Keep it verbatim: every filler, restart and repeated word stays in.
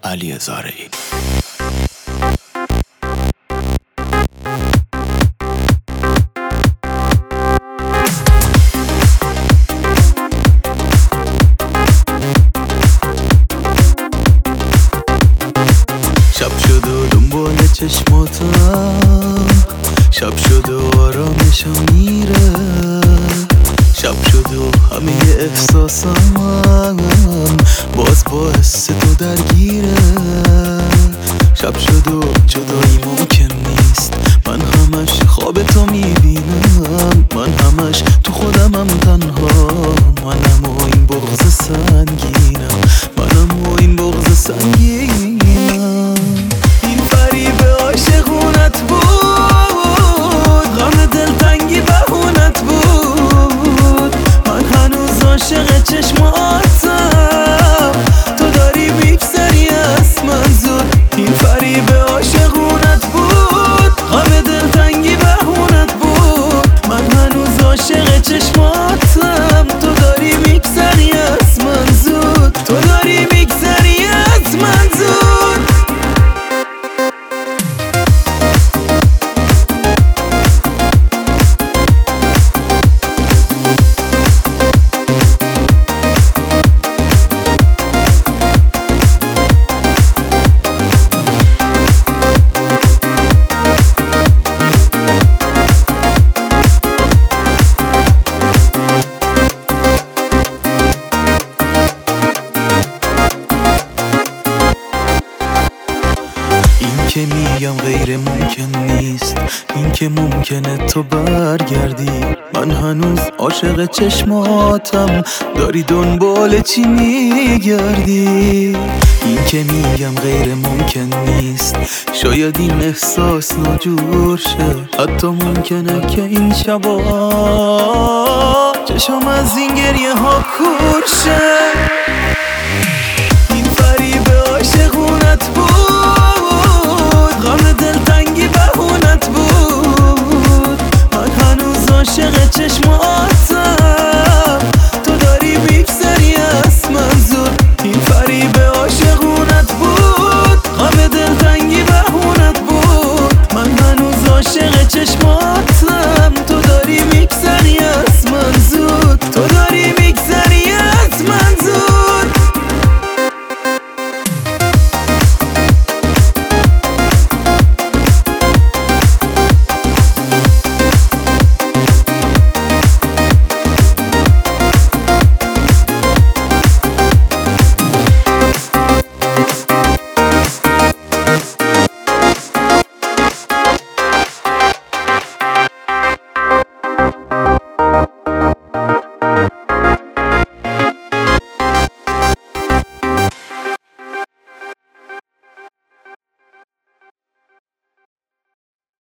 علی زارعی. شب شد و دنبال چشماتم، شب شد و آرامشم میره، شب شد و همه احساسم باز با حس تو درگیره. شب شد و جدایی ممکن نیست، من همش خواب تو میبینم، من همش تو خودمم تنها، منم و این بغض سنگینم، منم و این بغض سنگینم. این فریب عاشقونت بود، غم دلتنگی بهونت بود، من هنوز عاشق چشماتم، تو داری میگذری از من زود. این فریب عاشقونت بود، غم دلتنگی بهونت بود، من هنوز عاشق چشماتم، تو داری میگذری از من زود، تو داری میگذری از من زود. که میگم غیر ممکن نیست، این که ممکنه تو برگردی، من هنوز عاشق چشماتم، داری دنبال چی میگردی. این که میگم غیر ممکن نیست، شاید این احساس ناجور شه، حتی ممکنه که این شبا چشم از این گریه ها کور شه. این فریب عاشقونت بود، غم دلتنگی بهونت بود، من هنوز عاشق چشماتم، تو داری میگذری از من زود. این فریب عاشقونت بود، غم دلتنگی بهونت بود، من هنوز عاشق چشماتم، تو داری میگذری از